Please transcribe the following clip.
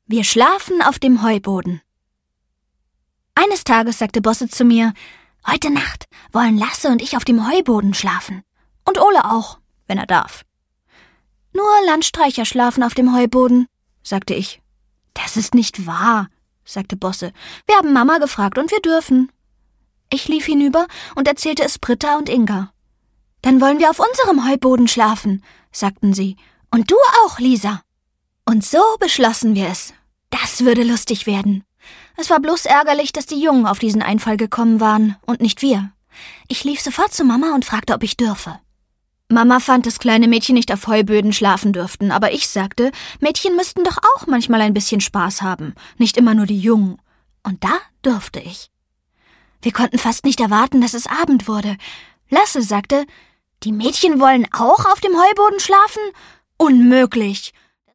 Wir schlafen auf dem Heuboden. Eines Tages sagte Bosse zu mir, heute Nacht wollen Lasse und ich auf dem Heuboden schlafen. Und Ole auch, wenn er darf. Nur Landstreicher schlafen auf dem Heuboden, sagte ich. Das ist nicht wahr, sagte Bosse. Wir haben Mama gefragt und wir dürfen. Ich lief hinüber und erzählte es Britta und Inga. Dann wollen wir auf unserem Heuboden schlafen, sagten sie. Und du auch, Lisa. Und so beschlossen wir es. Das würde lustig werden. Es war bloß ärgerlich, dass die Jungen auf diesen Einfall gekommen waren und nicht wir. Ich lief sofort zu Mama und fragte, ob ich dürfe. Mama fand, dass kleine Mädchen nicht auf Heuböden schlafen dürften, aber ich sagte, Mädchen müssten doch auch manchmal ein bisschen Spaß haben, nicht immer nur die Jungen. Und da durfte ich. Wir konnten fast nicht erwarten, dass es Abend wurde. Lasse sagte, die Mädchen wollen auch auf dem Heuboden schlafen? Unmöglich.